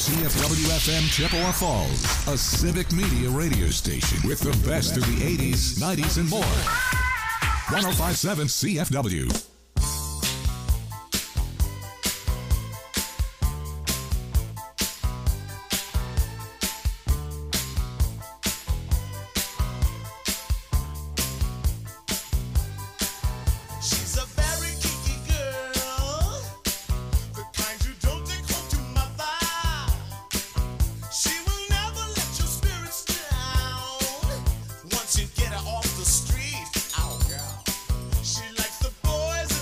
CFW-FM Chippewa Falls, a civic media radio station with the best of the 80s, 90s, and more. 105.7 CFW. Get her off the street. Oh, girl. She likes the boys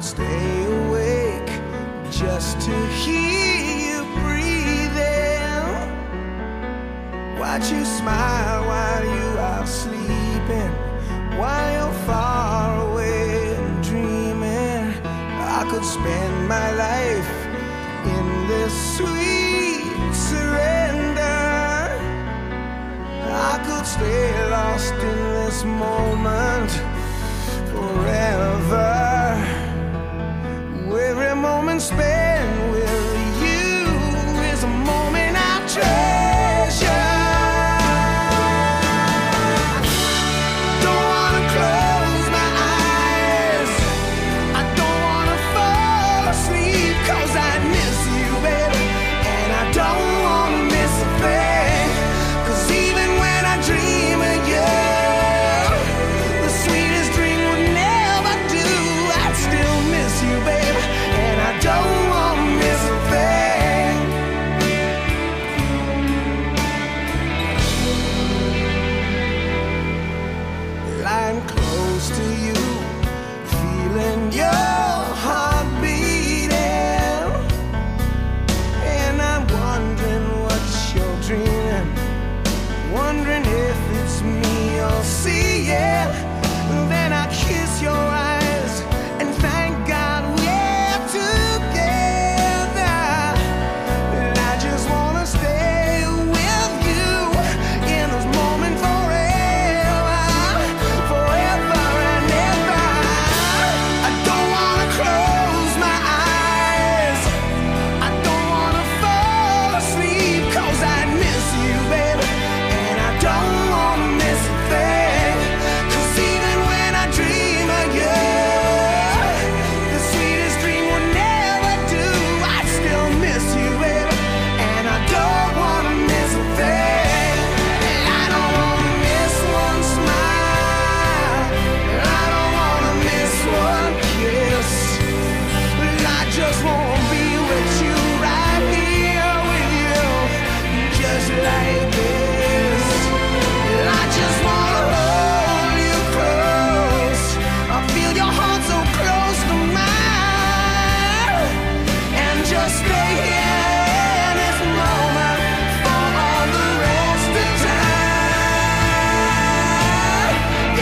could stay awake just to hear you breathing. Watch you smile while you are sleeping, while you're far away and dreaming. I could spend my life in this sweet surrender. I could stay lost in this moment forever. Every moment spent with you is a moment I treasure. Don't wanna close my eyes, I don't wanna fall asleep, 'cause I miss you, baby, and I don't wanna miss a thing. 'Cause even when I dream of you, the sweetest dream would never do. I'd still miss you, baby, and I don't wanna miss a thing. Lying close to you, feeling your heart beating, and I'm wondering what you're dreaming, wondering if it's me you're seeing. Then I kiss your eyes and thank God we're together. And I just wanna stay with you in this moment forever, forever and ever. I don't wanna close my eyes, I don't wanna fall asleep, 'cause I miss you, baby, and I don't wanna miss a thing. 'Cause even when I dream of you, the sweetest dream would never do. I'd still miss you, baby, and I don't wanna miss a thing. And I don't wanna miss one smile, and I don't wanna miss one kiss. I just wanna be with you, right here with you, just like this. I just wanna hold you close, I feel your heart so close to mine, and just stay here in this moment for all the rest of time.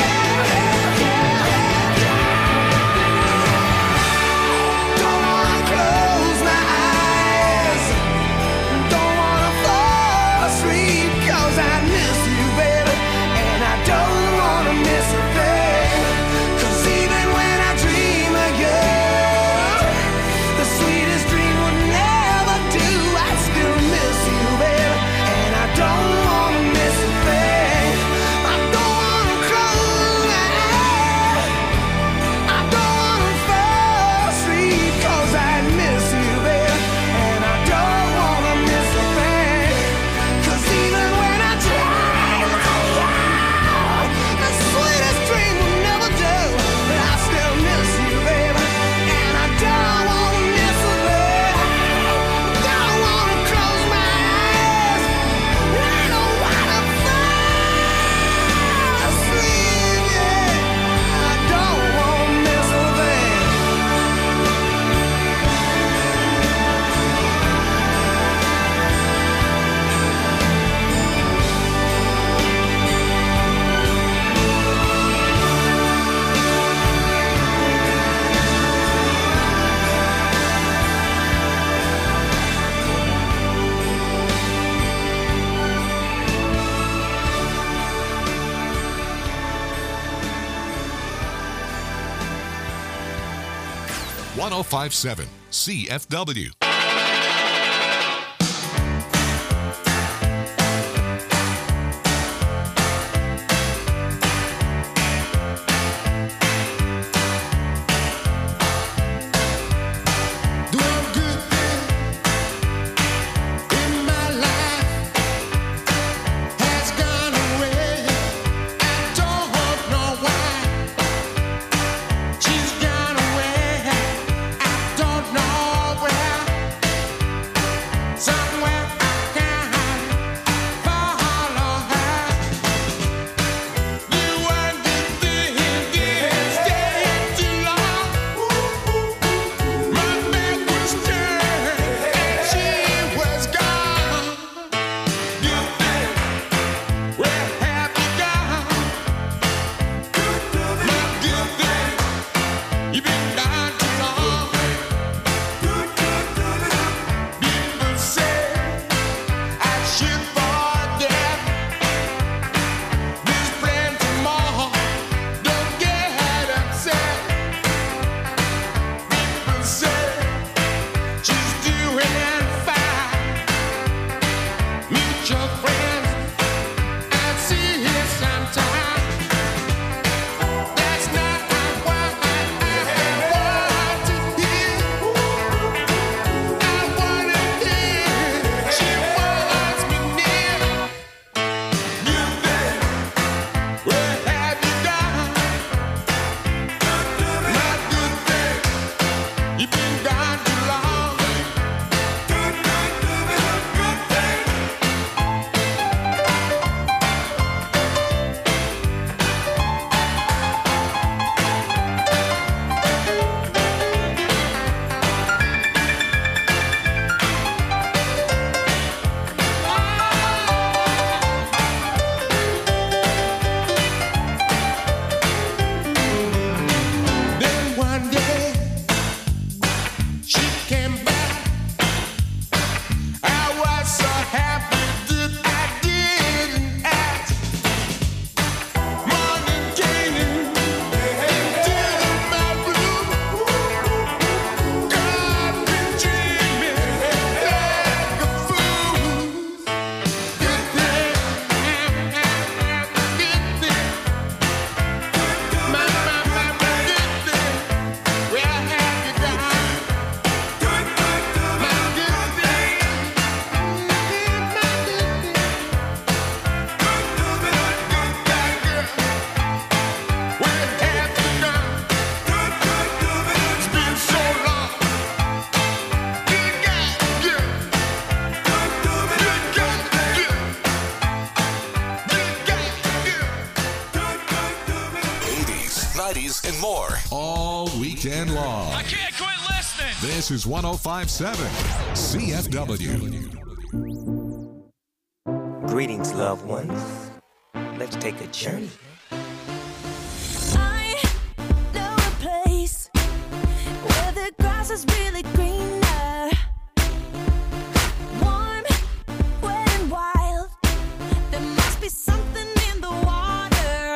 Don't wanna close my eyes, don't wanna fall asleep, 'cause I miss you, baby, and I don't wanna miss a thing. 'Cause even when I dream of you, the sweetest dream would never do. I still miss you, baby, and I don't wanna miss a thing. I don't wanna close my eyes, I don't wanna fall asleep, 'cause I miss you, baby, and I don't wanna miss a thing. 'Cause even when I dream of you, the sweetest dream will never do. But I still miss you, baby, and I don't wanna miss a thing. Don't wanna close my eyes, I don't wanna fall asleep, yeah. I don't wanna miss a thing. .1057 CFW. Doing good things in my life has gone away. I don't know why. She's gone away. I don't know where. 80s, and more. All weekend long. I can't quit listening. This is 105.7 CFW. Greetings, loved ones. Let's take a journey. I know a place where the grass is really greener. Warm, wet and wild. There must be something in the water.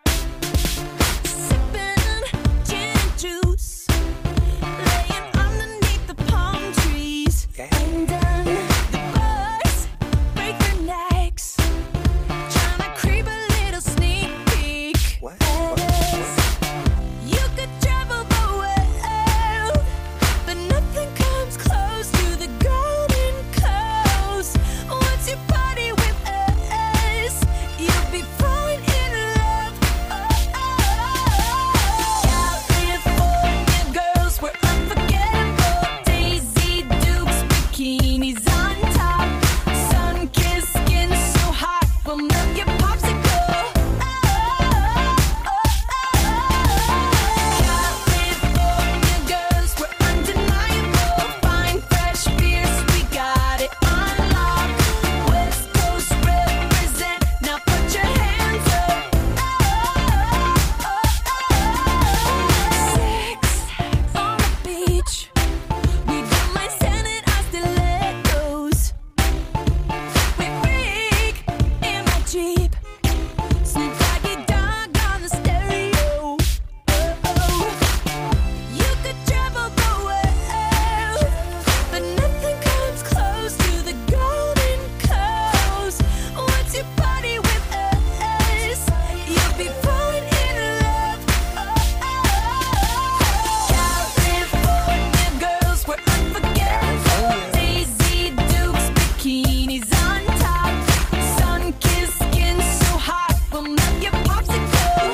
Sipping gin and juice, laying underneath the palm trees. And the birds break their necks, trying to creep a little sneak peek. You could travel the world, but nothing comes close to the Golden Coast. Once you party with us, you'll be falling in love. California girls, we're unforgettable. Daisy Dukes, bikinis on top. Sun-kissed skin so hot, we'll melt your popsicle. California girls, we're undeniable. Fine, fresh beers, we got it on lock. West Coast represent, now put your hands up. Sex on the beach, we don't mind sending our stilettos. We freak in my Jeep, Snoop Doggy Dogg on the stereo. You could travel the world, but nothing comes close to the Golden Coast. Once you party with us, you'll be falling in love. California girls, we're unforgettable. Daisy Dukes, bikinis on top. Sun-kissed skin so hot, we'll melt your popsicle.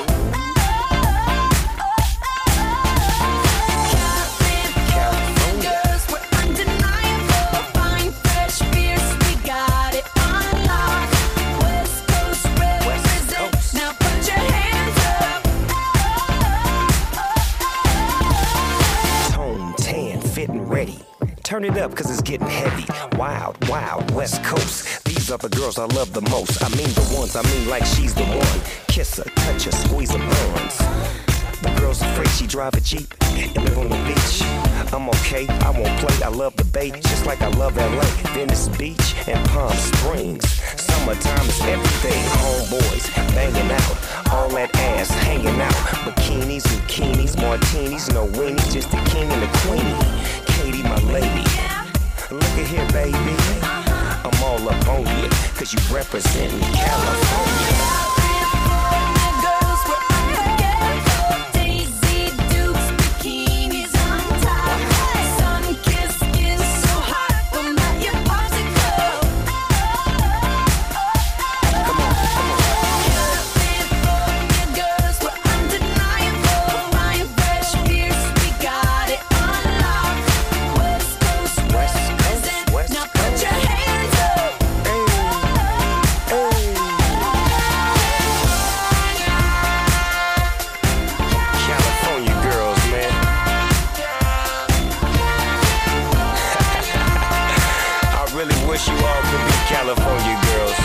California girls, we're undeniable. Fine, fresh beers, we got it on lock. West Coast represent, now put your hands up. Tone, tan, fit and ready. Turn it up, cause it's getting heavy. Wild, wild, West Coast. These are the girls I love the most. I mean the ones, I mean like she's the one. Kiss her, touch her, squeeze her buns. The girl's afraid she drive a Jeep and live on the beach. I'm okay, I won't play, I love the bay, just like I love LA, Venice Beach, and Palm Springs. Summertime is everything, homeboys banging out, all that ass hanging out. Bikinis, zucchinis, martinis, no weenies, just the king and the queenie. Katie, my lady, look at here, baby. I'm all up on you, cause you represent California. California girls, we're unforgettable. Daisy Dukes, bikinis on top. Sun-kissed skin so hot, we'll melt your popsicle. California girls, we're undeniable. Fine, fresh beers, we got it on lock. West Coast represent, now put your hands up. California girls, man. I really wish you all could be California girls.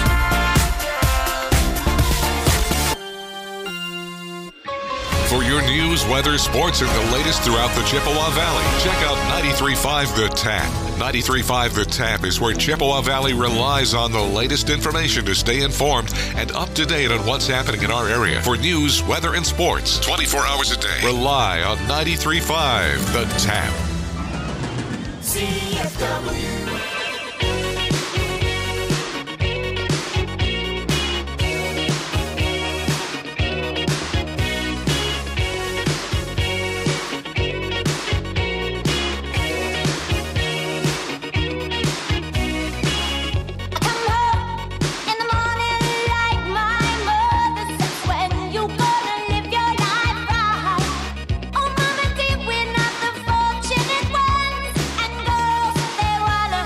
For your news, weather, sports, and the latest throughout the Chippewa Valley, check out 93.5 The Tap. 93.5 The Tap is where Chippewa Valley relies on the latest information to stay informed and up to date on what's happening in our area. For news, weather, and sports, 24 hours a day, rely on 93.5 The Tap. CFW. Oh, Mama, dear, we're not the fortunate ones. And girls, they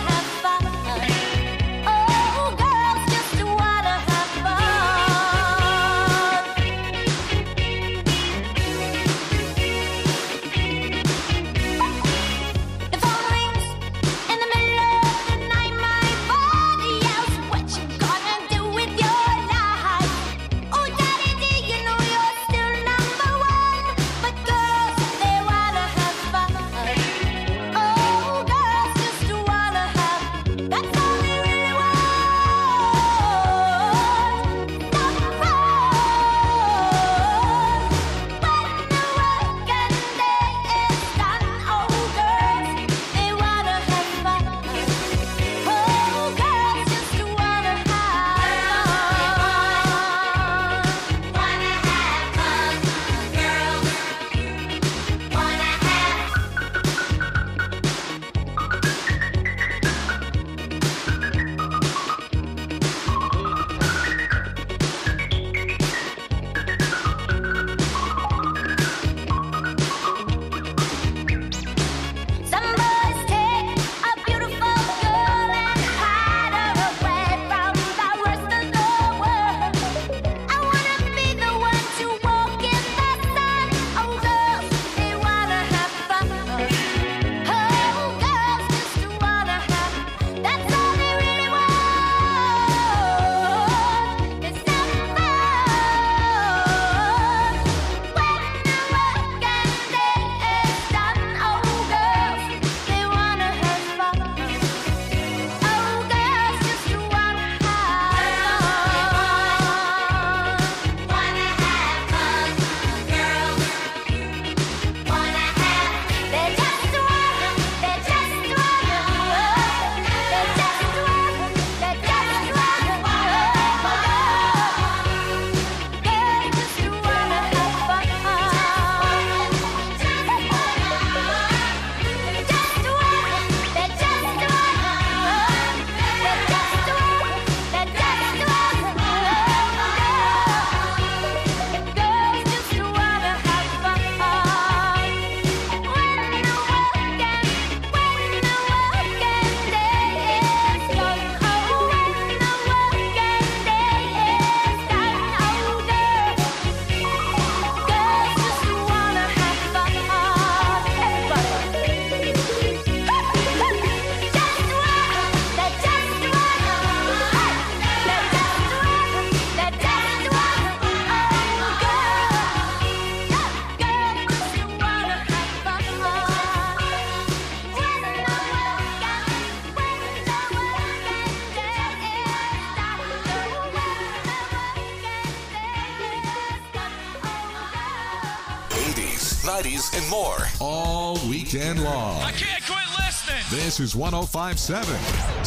90s, and more. All weekend long. I can't quit listening. This is 105.7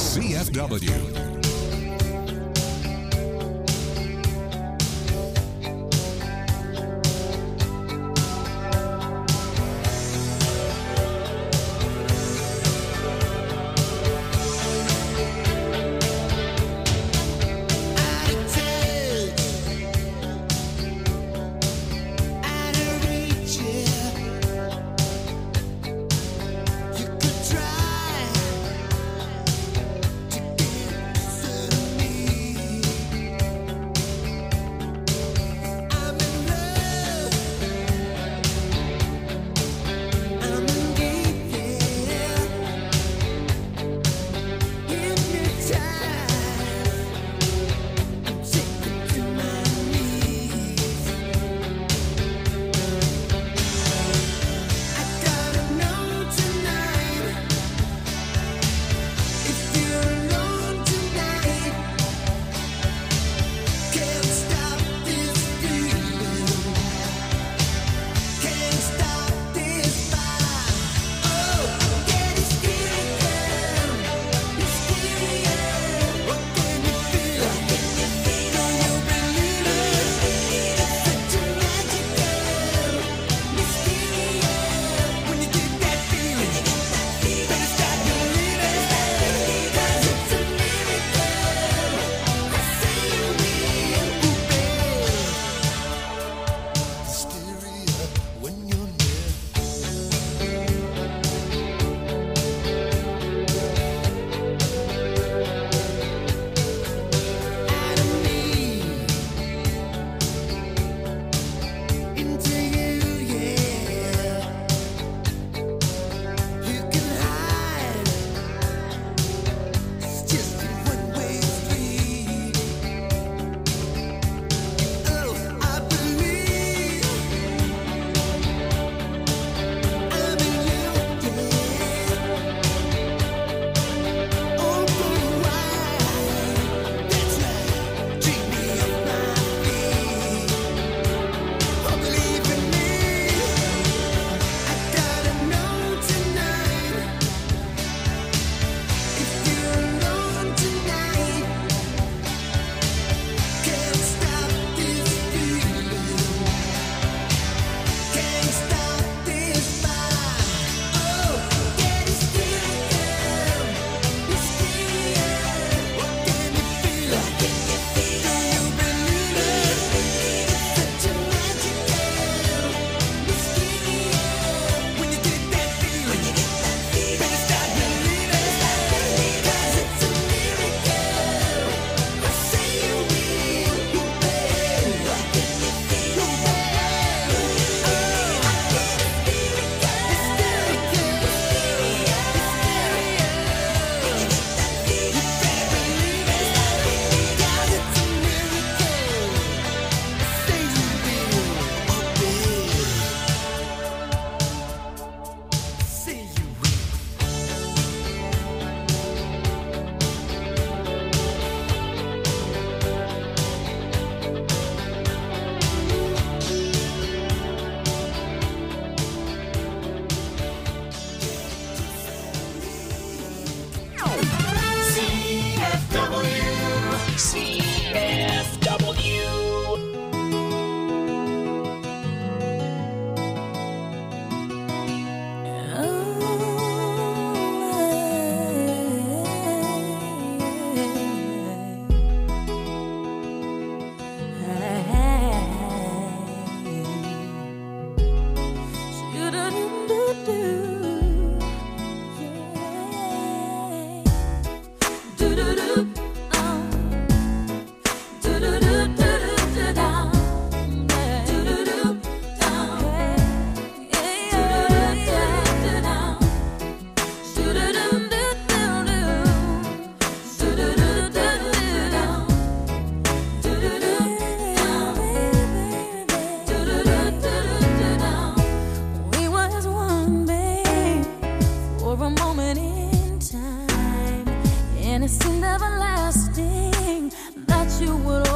CFW.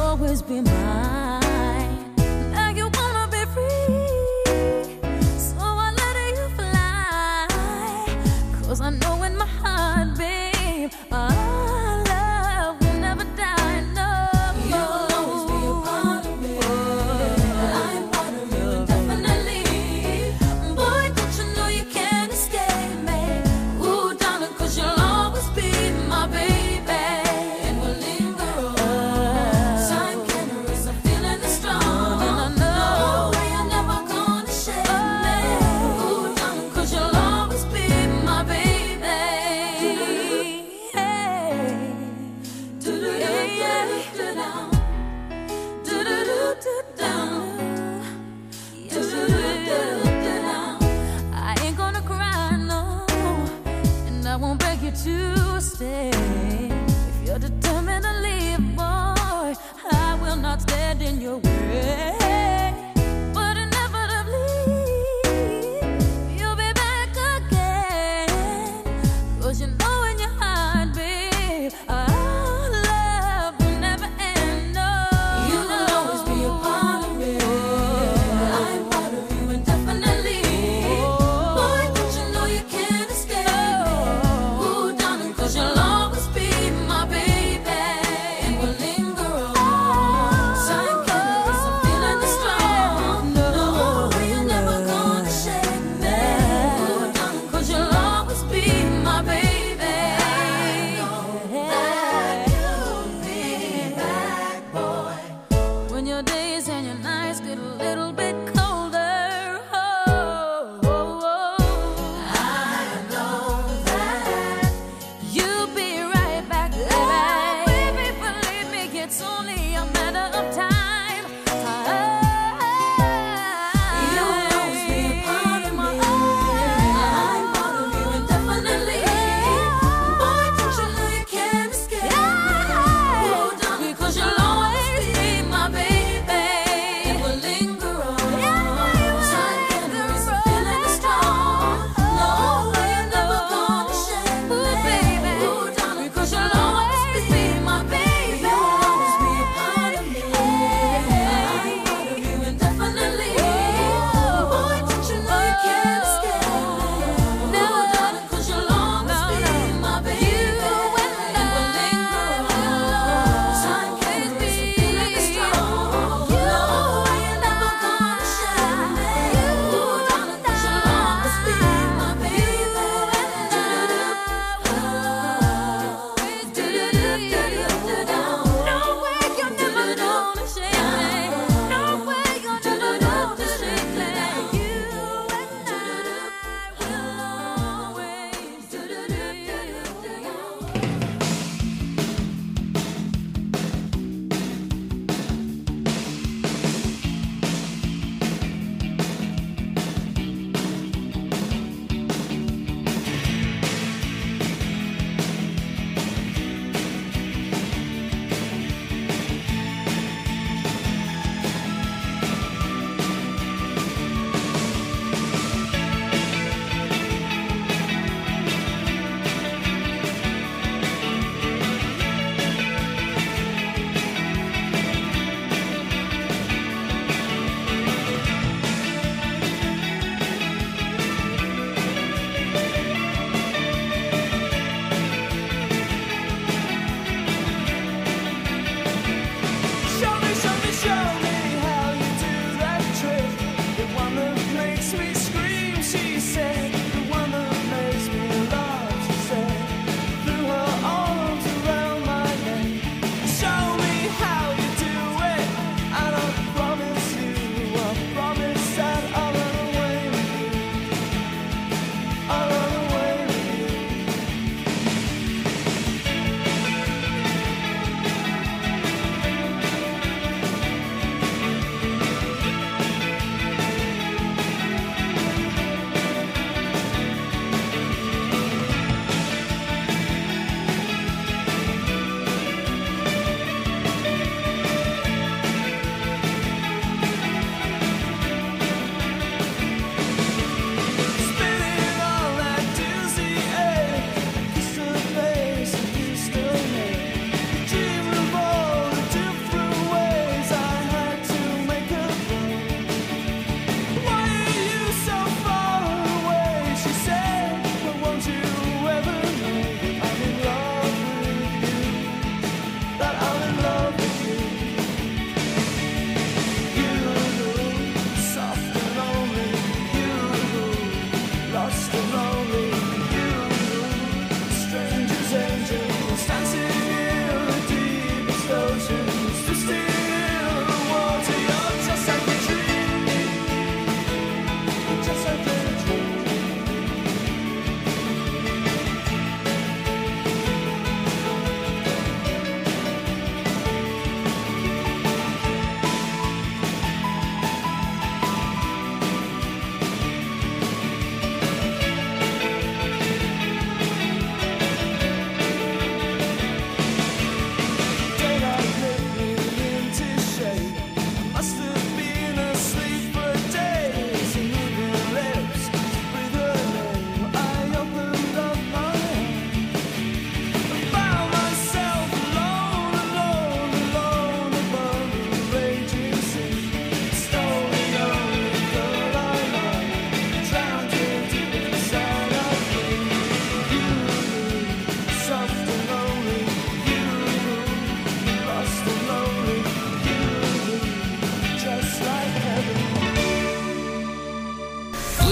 be mine. Now you wanna be free, so heart's dead in your way. But inevitably, you'll be back again. 'Cause you know in your heart, babe, our love will never end. No, you will always be a part of me. I'm part of you indefinitely. Boy, don't you know you can't escape me? Ooh, darling, 'cause you'll always be my baby. And we'll linger on. Sign killer is a feeling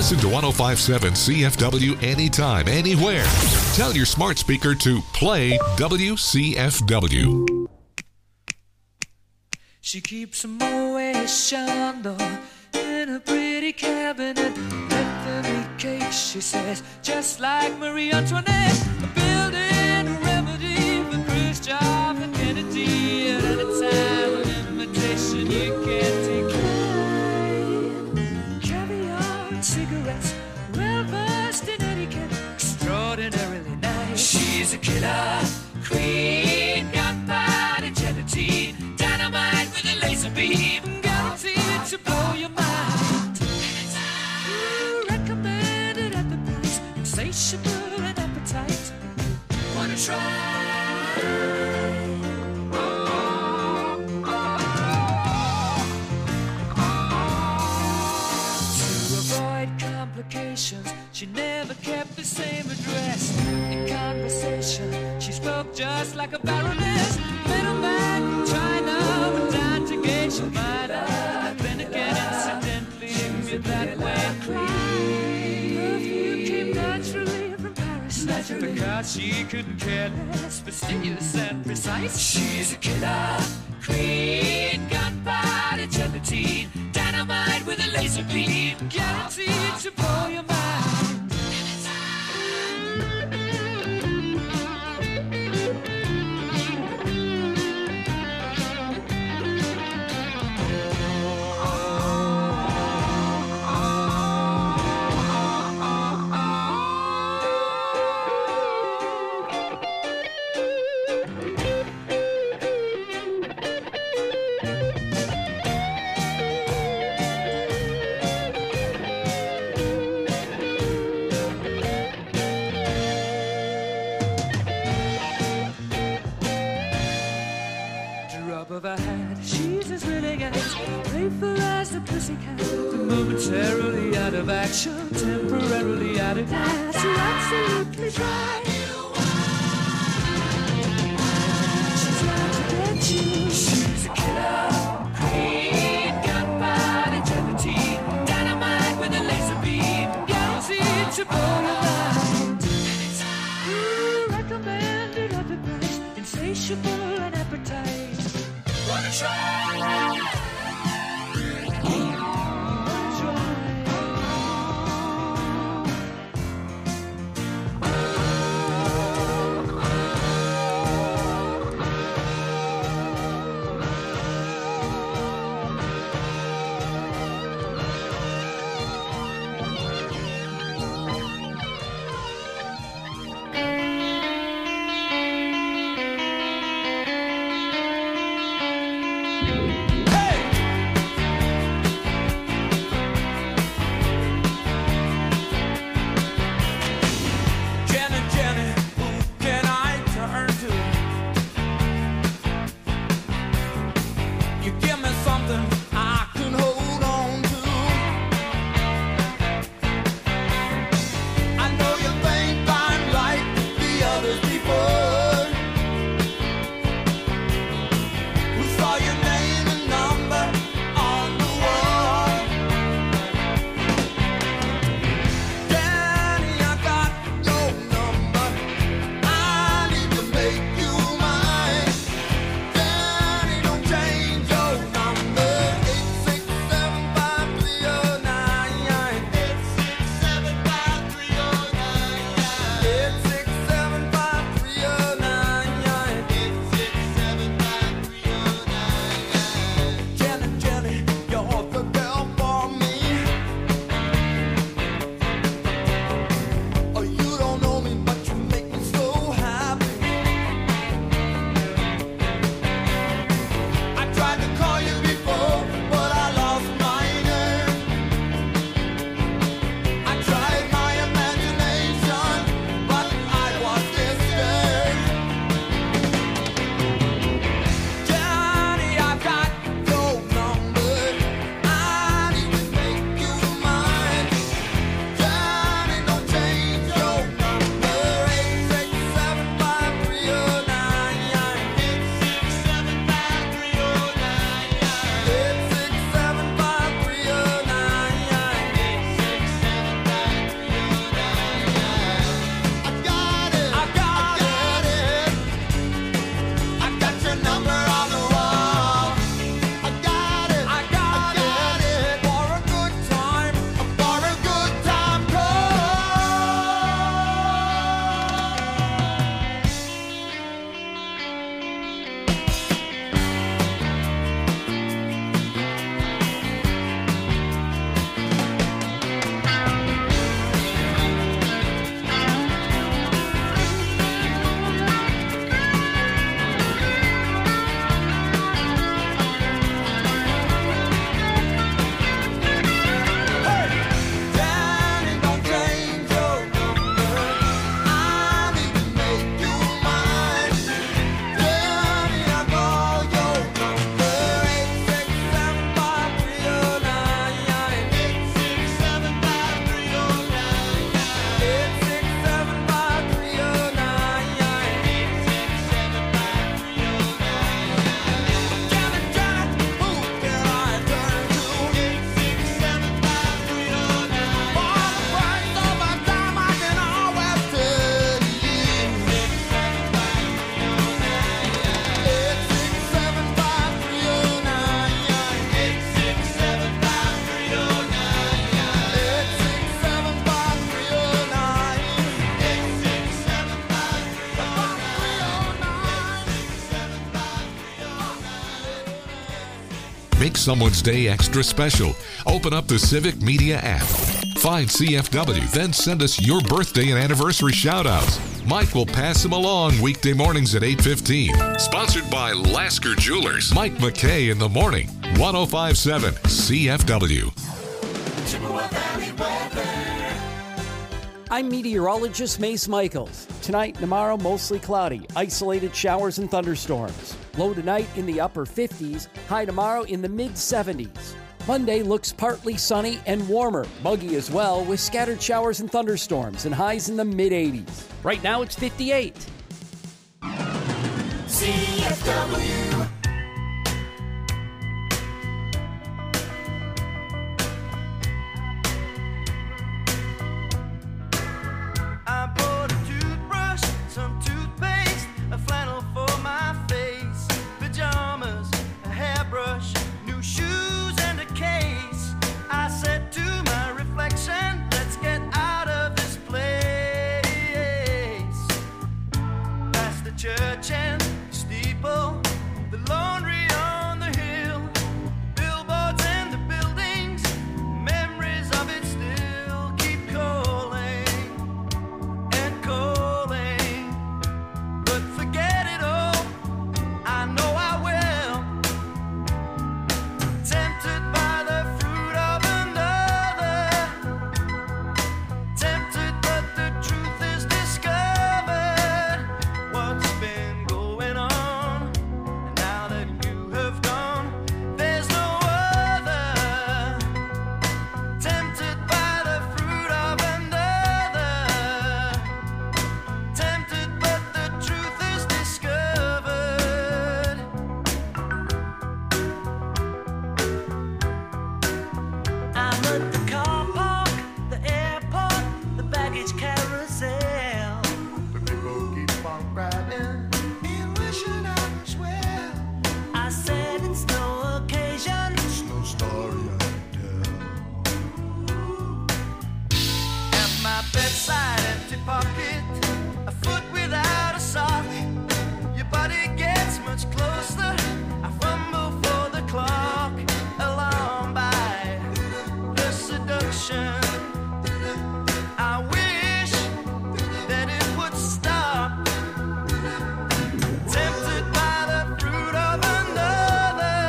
Listen to 1057 CFW anytime, anywhere. Tell your smart speaker to play WCFW. She keeps a Moet Chandon in a pretty cabinet. Bethany cake, she says, just like Marie Antoinette. Building a remedy for Khrushchev and Kennedy. At any time, an invitation you can't decline. Caviar and cigarettes, well versed in etiquette, extraordinarily nice. She's a killer queen, gunpowder gelatine, dynamite with a laser beam, guaranteed to blow your mind. Recommended at the price, insatiable and appetite. Wanna try? To avoid complications, she never kept the same address. In conversation, she spoke just like a baroness. Middleman from China went down to gauge your mind. Then again, incidentally, you're that way. Perfume came naturally from Paris. Because she couldn't care less, fastidious and precise. She's a killer queen, gunpowder gelatine, dynamite with a laser beam, guaranteed to blow your mind. Of her hat, she's as willing as playful as the pussycat. Momentarily out of action, temporarily out of gas. You're absolutely dry. She's out to get you. She's a killer queen, gunpowder gelatine, dynamite with a laser beam, guaranteed to blow your mind. Recommended at the price, insatiable and appetite. Wanna try? Hey! Make someone's day extra special. Open up the Civic Media app. Find CFW, then send us your birthday and anniversary shout-outs. Mike will pass them along weekday mornings at 8:15. Sponsored by Lasker Jewelers. Mike McKay in the morning. 105.7 CFW. Chippewa Valley weather. I'm meteorologist Mace Michaels. Tonight and tomorrow, mostly cloudy. Isolated showers and thunderstorms. Low tonight in the upper 50s. High tomorrow in the mid-70s. Monday looks partly sunny and warmer. Muggy as well, with scattered showers and thunderstorms and highs in the mid-80s. Right now it's 58. CFW. I bought a toothbrush, some toothpaste, a flannel for my face, pajamas, a hairbrush, new shoes and a case. I said to my reflection, let's get out of this place. Past the church and steeple, the laundry on the hill, billboards and the buildings, memories of it still keep calling and calling. But forget it all, I know I will. Tempted by the fruit of another, tempted but the truth is discovered. What's been going on? And now that you have gone, there's no other. Tempted by the fruit of another, tempted but the truth is discovered. I'm at the car park, the airport, the baggage carousel. But people keep on grabbing and wishing I was well. I said it's no occasion, it's no story I can tell. At my bedside, empty pocket, a foot without a sock. Your body gets much closer. I fumble for the clock, alarmed by the seduction. I wish that it would stop. Tempted by the fruit of another,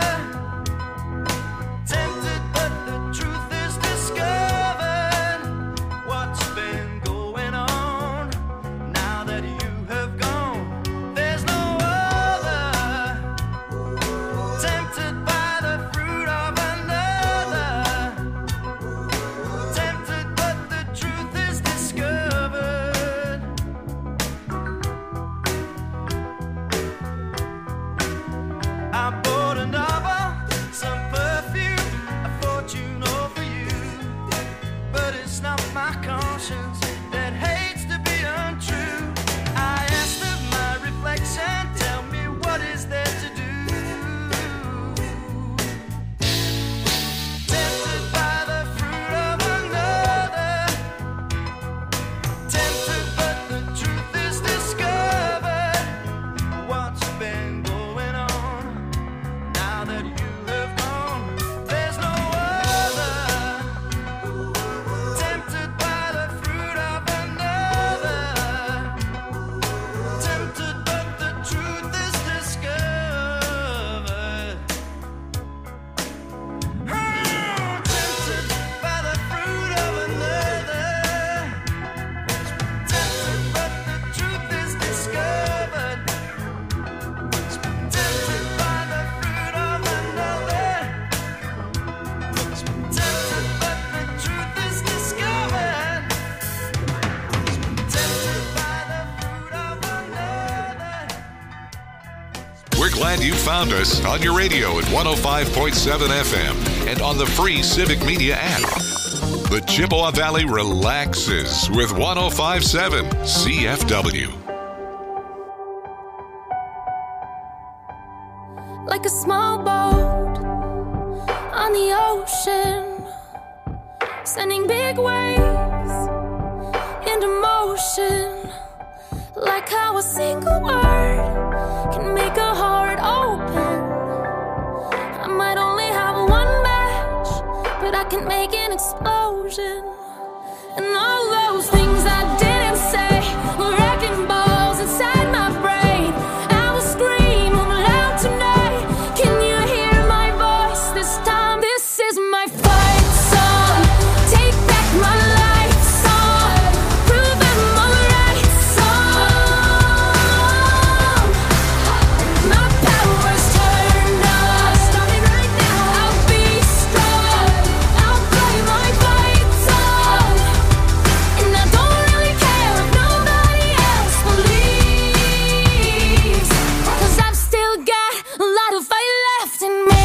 tempted but the truth is discovered. What's been going on? Now that you have gone, there's no other. Tempted by the fruit of another, tempted but the truth is discovered. I bought a novel, some perfume, a fortune over you. But it's not my conscience that hates to be untrue. I asked of my reflection, tell me what is there to do. Tempted by the fruit of another, tempted but the truth is discovered. What's been going on? Now that you have gone, there's no other. Tempted by the fruit of another, tempted but the truth is discovered. Tempted by the fruit of another, tempted but the truth is discovered. Tempted by the fruit of another, tempted but the truth is discovered. Tempted by the fruit of another. We're glad you found us on your radio at 105.7 FM and on the free Civic Media app. The Chippewa Valley relaxes with 105.7 CFW. Like a small boat on the ocean, sending big waves into motion. Like how a single word can make a heart open. I might only have can make an explosion. And all those things I didn't say were wrecking balls inside my brain. I will scream loud tonight. Can you hear my voice this time? This is my fight song. Take back my life song. Prove I'm alright song. My power's turned on. Starting right now. I'll be strong. I'll play my fight song. And I don't really care if nobody else believes. 'Cause I've still got a lot of fight left in me.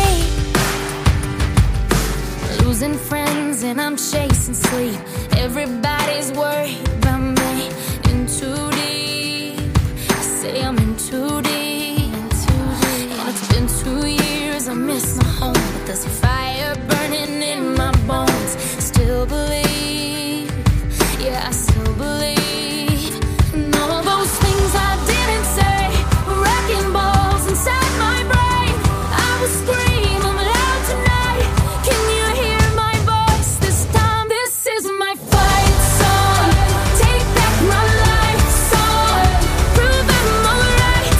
Losing friends and I'm chasing sleep. Everybody's worried about me. In too deep. I say I'm in too deep. And it's been 2 years, I miss my home. But there's a fire burning in my bones. Still believe. Yeah, I still believe. And all those things I didn't say were wrecking balls inside my brain. I will scream loud tonight. Can you hear my voice this time? This is my fight song. Take back my life song. Prove I'm alright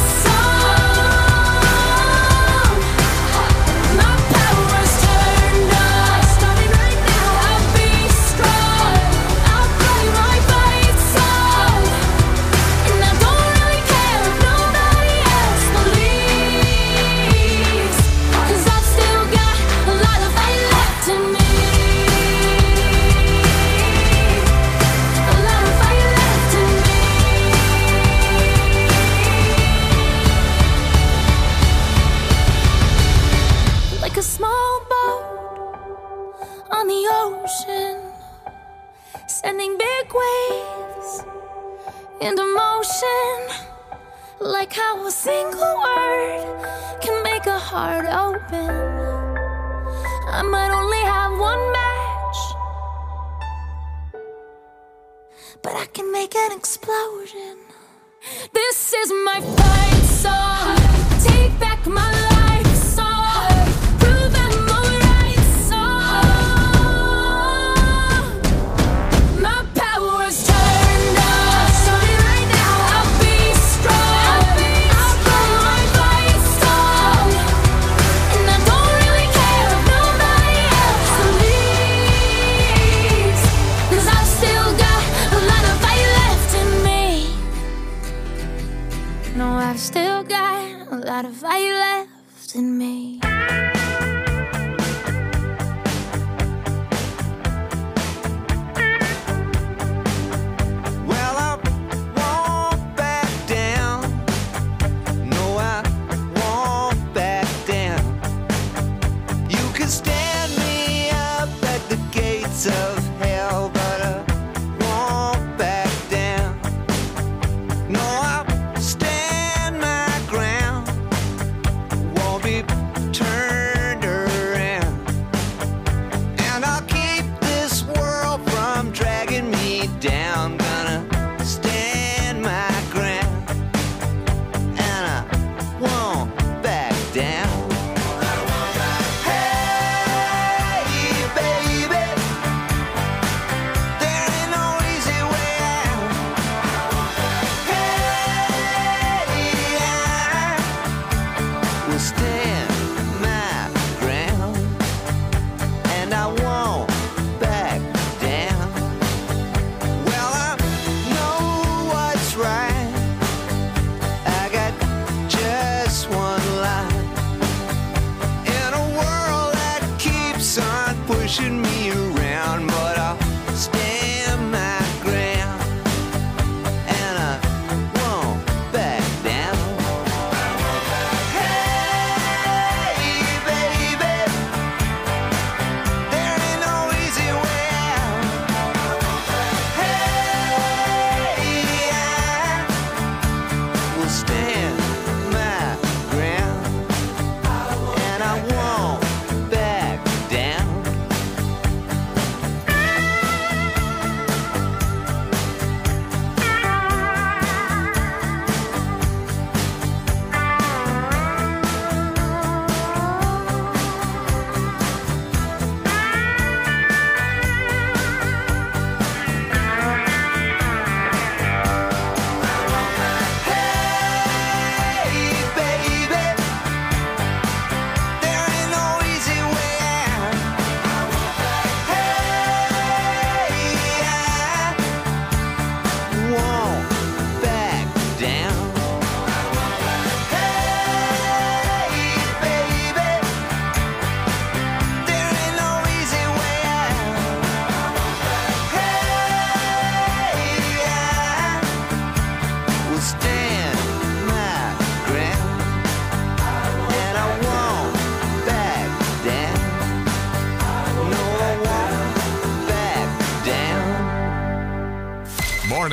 song. My power's turned on. Starting right now. I'll be strong. I'll play my fight song. And I don't really care if nobody else believes. 'Cause I've still got a lot of fight left in me. A lot of fight left in me. Like a small boat on the ocean, sending big waves into motion. Like how a single word can make a heart open. I might only have one match, but I can make an explosion. This is my fight song. Take back my life song. Prove I'm alright song. My power's turned on. Starting right now. I'll be strong. I'll play my fight song. And I don't really care if nobody else believes. 'Cause I've still got a lot of fight left in me. No, I've still got a lot of fight left in me. Well, I won't back down. No, I won't back down. You can stand me up at the gates of hell, but I won't back down. No, I'll stand my ground. Won't be turned around. And I'll keep this world from dragging me down. Gonna stand my ground. And I won't back down. Hey, baby, there ain't no easy way out. Hey, I will stand my ground. And I won't back down. Well, I know what's right. I got just one life. In a world that keeps on pushing me around, but I'll stand my ground. And I won't back down. Hey, baby, there ain't no easy way out. Hey, I will stand my ground. And I won't back down.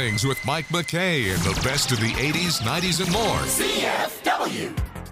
Mornings with Mike McKay and the best of the 80s, 90s, and more. CFW.